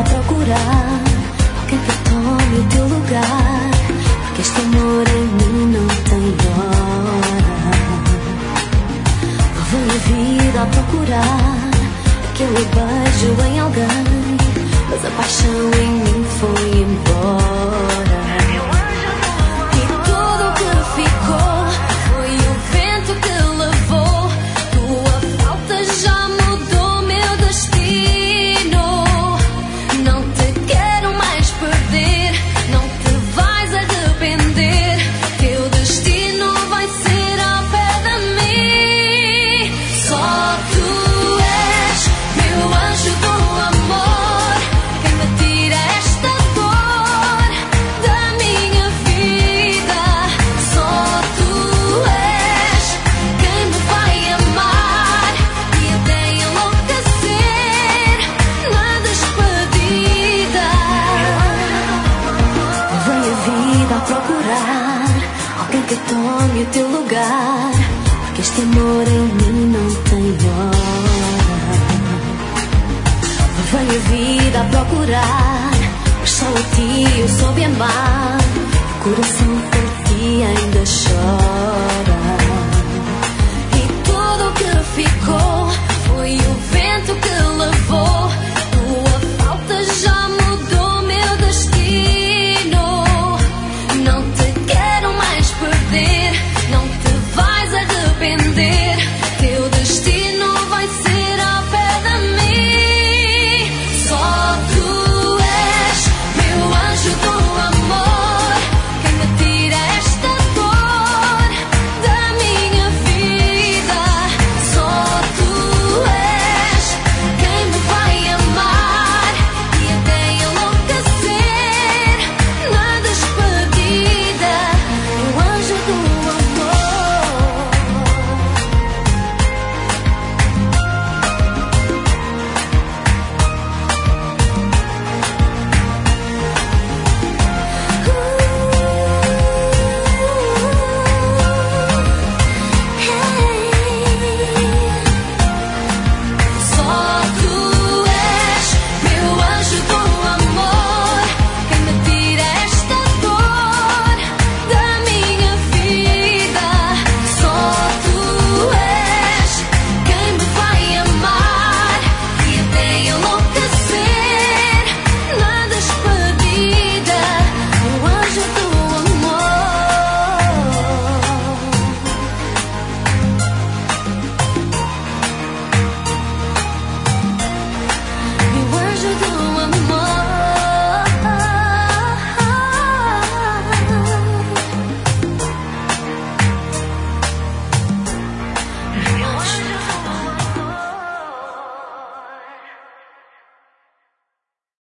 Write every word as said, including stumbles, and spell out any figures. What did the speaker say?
a procurar alguém que tome o teu lugar, porque este amor em mim não tem hora. Levei a vida a procurar aquele beijo em alguém, mas a paixão em mim foi embora. E tudo o que ficou foi o vento que levou. Tua falta já mudou meu destino. Não te quero mais perder, não te vais arrepender. Teu destino vai ser ao pé de mim. Só tu és meu anjo do amor, quem me tira esta dor da minha vida. Só tu és quem me vai amar e até enlouquecer na despedida. Levei a vida a procurar alguém que tome o teu lugar, porque este amor em mim não tem hora. Levei a vida a procurar, mas só a ti eu soube amar. O coração por ti ainda chora. E tudo o que ficou foi o